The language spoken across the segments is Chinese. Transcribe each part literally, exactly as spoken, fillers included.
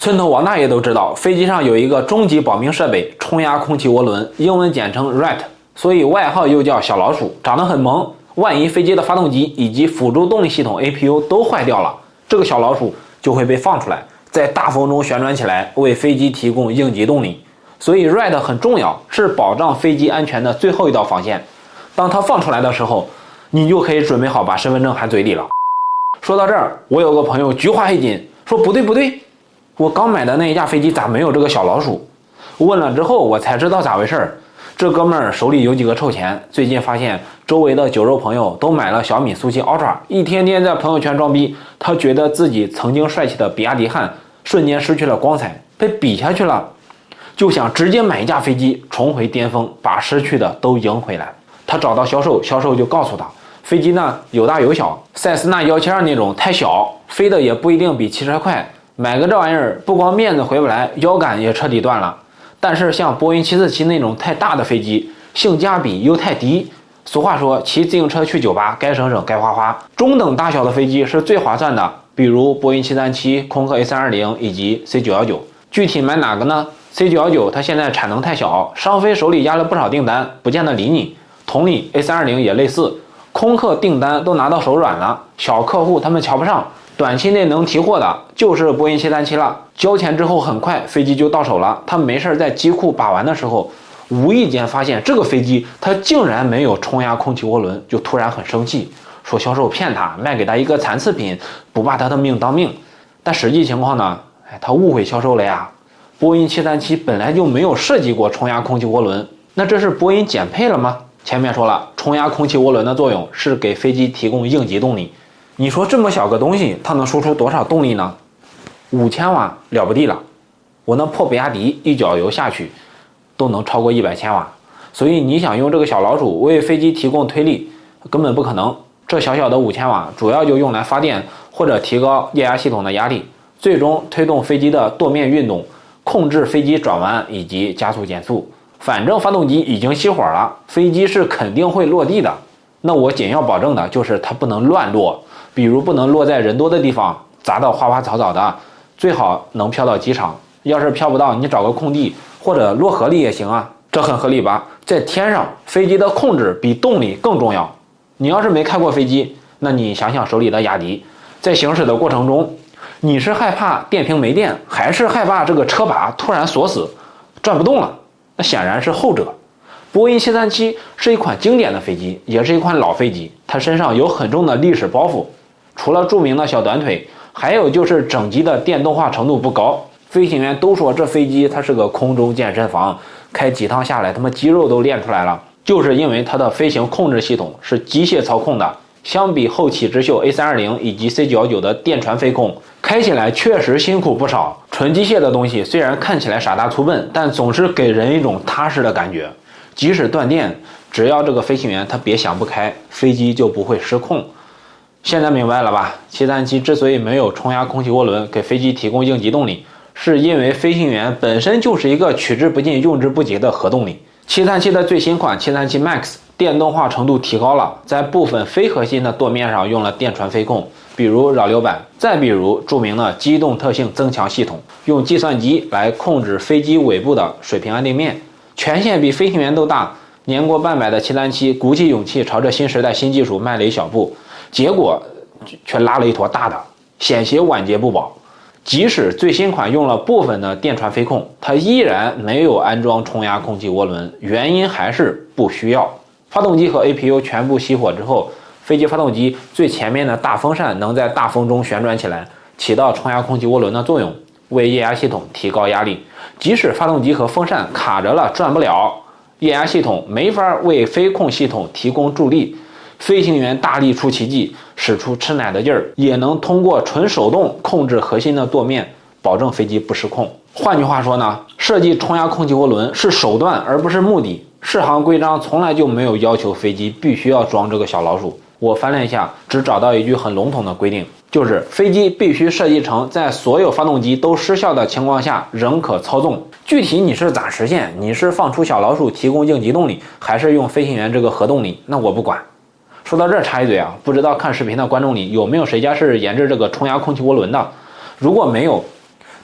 村头王大爷都知道，飞机上有一个终极保命设备——冲压空气涡轮，英文简称 Rat， 所以外号又叫小老鼠，长得很萌。万一飞机的发动机以及辅助动力系统 A P U 都坏掉了，这个小老鼠就会被放出来，在大风中旋转起来，为飞机提供应急动力。所以 Rat 很重要，是保障飞机安全的最后一道防线。当它放出来的时候，你就可以准备好把身份证含嘴里了。说到这儿，我有个朋友菊花一紧，说不对不对，我刚买的那一架飞机咋没有这个小老鼠？问了之后我才知道咋回事。这哥们儿手里有几个臭钱，最近发现周围的酒肉朋友都买了小米速七 Ultra， 一天天在朋友圈装逼。他觉得自己曾经帅气的比亚迪汉瞬间失去了光彩，被比下去了，就想直接买一架飞机重回巅峰，把失去的都赢回来。他找到销售，销售就告诉他，飞机呢有大有小，塞斯纳一七二那种太小，飞的也不一定比汽车快，买个这玩意儿不光面子回不来，腰杆也彻底断了。但是像波音七四七那种太大的飞机，性价比又太低。俗话说，骑自行车去酒吧，该省省该花花。中等大小的飞机是最划算的，比如波音七三七、空客 A三二零 以及 C 九一九。具体买哪个呢？ C 九一九 它现在产能太小，商飞手里压了不少订单，不见得理你。同理 A三二零 也类似，空客订单都拿到手软了，小客户他们瞧不上，短期内能提货的就是波音七三七了。交钱之后很快飞机就到手了，他没事在机库把玩的时候，无意间发现这个飞机它竟然没有冲压空气涡轮，就突然很生气，说销售骗他，卖给他一个残次品，不把他的命当命。但实际情况呢，哎，他误会销售了呀。波音七三七本来就没有设计过冲压空气涡轮，那这是波音减配了吗？前面说了，冲压空气涡轮的作用是给飞机提供应急动力。你说这么小个东西，它能输出多少动力呢？五千瓦了不地了，我那破比亚迪一脚油下去都能超过一百千瓦，所以你想用这个小老鼠为飞机提供推力，根本不可能。这小小的五千瓦主要就用来发电或者提高液压系统的压力，最终推动飞机的舵面运动，控制飞机转弯以及加速减速。反正发动机已经熄火了，飞机是肯定会落地的。那我仅要保证的就是它不能乱落，比如不能落在人多的地方，砸到花花草草的，最好能飘到机场。要是飘不到，你找个空地或者落河里也行啊，这很合理吧？在天上，飞机的控制比动力更重要。你要是没开过飞机，那你想想手里的雅迪，在行驶的过程中，你是害怕电瓶没电，还是害怕这个车把突然锁死，转不动了？那显然是后者。波音七三七是一款经典的飞机，也是一款老飞机，它身上有很重的历史包袱。除了著名的小短腿，还有就是整机的电动化程度不高。飞行员都说这飞机它是个空中健身房，开几趟下来他妈肌肉都练出来了，就是因为它的飞行控制系统是机械操控的。相比后起之秀 A三二零 以及 C 九一九的电传飞控，开起来确实辛苦不少。纯机械的东西虽然看起来傻大粗笨，但总是给人一种踏实的感觉。即使断电，只要这个飞行员他别想不开，飞机就不会失控。现在明白了吧？七三七之所以没有冲压空气涡轮给飞机提供应急动力，是因为飞行员本身就是一个取之不尽用之不竭的核动力。七三七的最新款七三七 MAX 电动化程度提高了，在部分非核心的舵面上用了电传飞控，比如扰流板，再比如著名的机动特性增强系统，用计算机来控制飞机尾部的水平安定面，权限比飞行员都大。年过半百的七三七鼓起勇气朝着新时代新技术迈了一小步，结果却拉了一坨大的，险些晚节不保。即使最新款用了部分的电传飞控，它依然没有安装冲压空气涡轮，原因还是不需要。发动机和 A P U 全部熄火之后，飞机发动机最前面的大风扇能在大风中旋转起来，起到冲压空气涡轮的作用，为液压系统提高压力。即使发动机和风扇卡着了转不了，液压系统没法为飞控系统提供助力，飞行员大力出奇迹，使出吃奶的劲儿，也能通过纯手动控制核心的舵面，保证飞机不失控。换句话说呢，设计冲压空气涡轮是手段而不是目的。适航规章从来就没有要求飞机必须要装这个小老鼠。我翻了一下，只找到一句很笼统的规定，就是飞机必须设计成在所有发动机都失效的情况下仍可操纵。具体你是咋实现？你是放出小老鼠提供应急动力，还是用飞行员这个核动力？那我不管。说到这儿插一嘴啊，不知道看视频的观众里有没有谁家是研制这个冲压空气涡轮的？如果没有，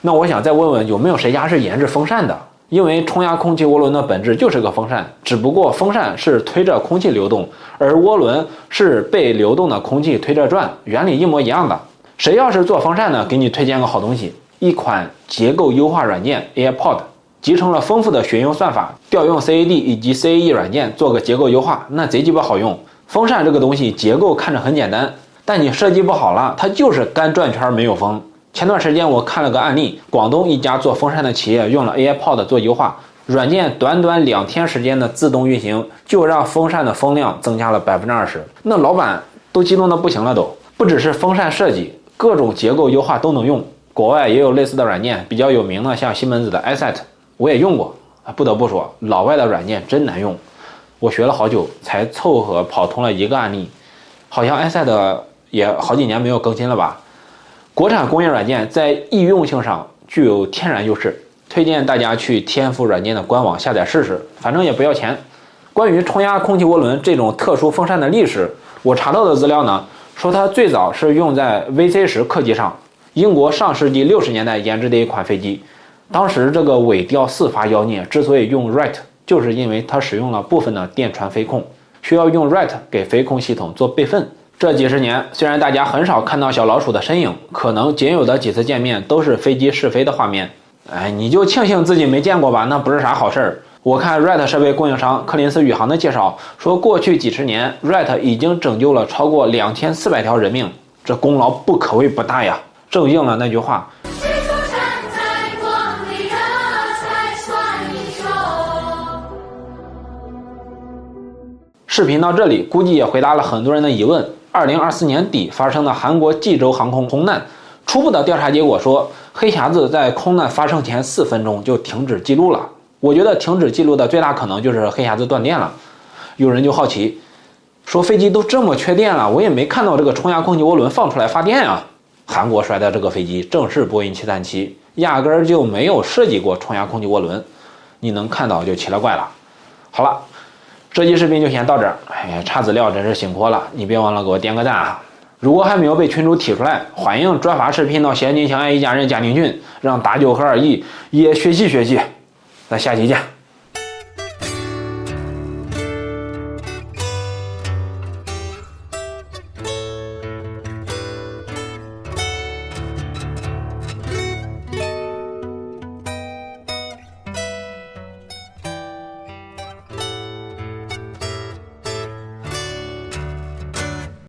那我想再问问，有没有谁家是研制风扇的？因为冲压空气涡轮的本质就是个风扇，只不过风扇是推着空气流动，而涡轮是被流动的空气推着转，原理一模一样的。谁要是做风扇呢？给你推荐个好东西，一款结构优化软件 AirPod， 集成了丰富的学用算法，调用 C A D 以及 C A E 软件做个结构优化，那贼鸡巴好用。风扇这个东西结构看着很简单，但你设计不好了，它就是干转圈没有风。前段时间我看了个案例，广东一家做风扇的企业用了 AirPod 做优化，软件短短两天时间的自动运行，就让风扇的风量增加了 百分之二十。 那老板都激动的不行了都，不只是风扇设计，各种结构优化都能用。国外也有类似的软件，比较有名的像西门子的 i set 我也用过，不得不说老外的软件真难用，我学了好久才凑合跑通了一个案例，好像 i set 也好几年没有更新了吧。国产工业软件在易用性上具有天然优势，推荐大家去天赋软件的官网下载试试，反正也不要钱。关于冲压空气涡轮这种特殊风扇的历史，我查到的资料呢，说它最早是用在 V C 十客机上，英国上世纪六十年代研制的一款飞机。当时这个尾调四发妖孽之所以用 R E T， 就是因为它使用了部分的电传飞控，需要用 R E T 给飞控系统做备份。这几十年，虽然大家很少看到小老鼠的身影，可能仅有的几次见面都是飞机试飞的画面。哎，你就庆幸自己没见过吧，那不是啥好事儿。我看 R E T 设备供应商柯林斯宇航的介绍说，过去几十年 R E T 已经拯救了超过两千四百条人命，这功劳不可谓不大呀。正应了那句话，视频到这里估计也回答了很多人的疑问。二零二四年底发生的韩国济州航空空难，初步的调查结果说，黑匣子在空难发生前四分钟就停止记录了。我觉得停止记录的最大可能就是黑匣子断电了。有人就好奇说，飞机都这么缺电了，我也没看到这个冲压空气涡轮放出来发电啊。韩国摔的这个飞机正是波音七三七，压根儿就没有设计过冲压空气涡轮，你能看到就奇了怪了。好了，这期视频就先到这儿。哎呀，查资料真是辛苦了，你别忘了给我点个赞啊！如果还没有被群主踢出来，欢迎转发视频到闲金相爱一家人家庭群，让大九和二姨也学习学习。咱下期见。